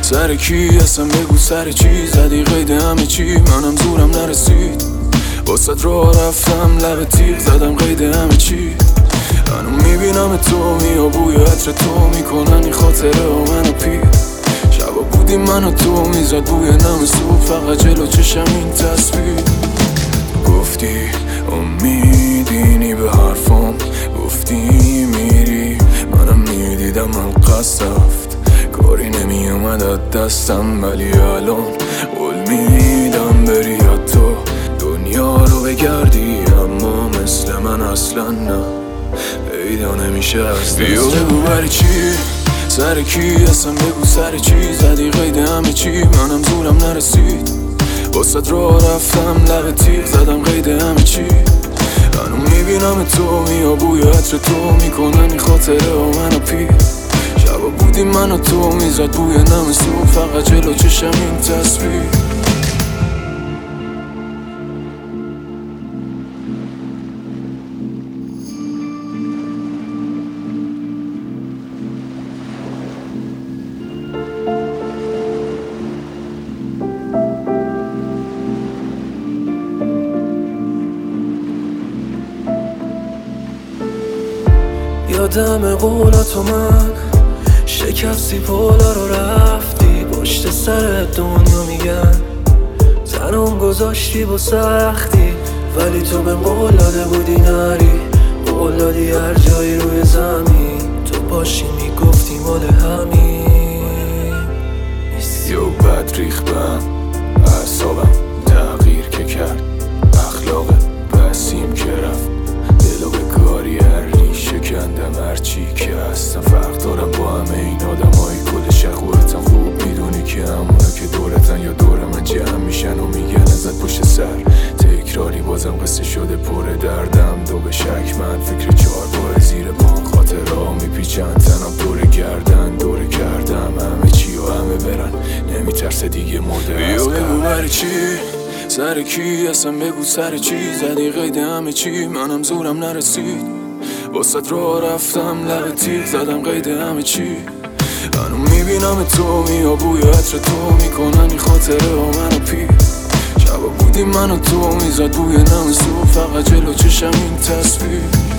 سر کی اصلا بگو سر چی زدی قید همه چی منم زورم نرسید واسد راه رفتم لب تیغ زدم قید همه چی منو میبینم تو میاد بوی عطر تو میکنن این خاطره ها منو پیر شبا بودیم من و تو میزد بوی نم صبح فقط جلو چشم این تصویر گفتی امیدینی به حرفام گفتی میری منم میدیدم من قصد رفت کاری نمیومد از دستم ولی الان قول میدم بری تو دنیا رو بگردی اما مثل من اصلا نه پیدا نمیشه از بیا بگو بری چی سر کی اصلا بگو سر چی زدی قید همه چی منم زورم نرسید واسد راه رفتم لب تیغ زدم قید همه چی منو میبینم تو میاد بوی عطر تو میکنن این خاطره ها منو پیر شبا بودیم من و تو میزد بوی نم صبح فقط جلو چشم این تصویر یادم قولاتو من شکستی پولا رو رفتی پشت سر دنیا میگن تنم گذاشتی با سختی ولی تو به قول داده بودی نری قول دادی هر جایی روی زمین تو باشی میگفتی مال همین یو بد ریخ بهم اعصابم تغییر که کرد اخلاق بسیم که رفت دلو به کاری هر شکندم هرچی که هستم فرق دارم با همه این آدم های کل شخورتم خوب میدونی که همونا که دورتن یا دور من جمع میشن و میگن ازت پشت سر تکراری بازم قصه شده پر دردم دو به شک من فکر چهار بار زیر پان خاطر ها میپیچن تنم دور گردن دور کردم همه چی و همه برن نمیترسه دیگه مرده از بگو بری چی سر کی اصلا بگو سر چی زدی قید همه چی منم زورم نرسید واسد راه رفتم لب تیغ زدم قید همه چی منو میبینم تو میاد بوی عطر تو میکنن این خاطره ها منو پیر شبا بودیم من و تو میزد بوی نم صبح فقط جلو چشم این تصویر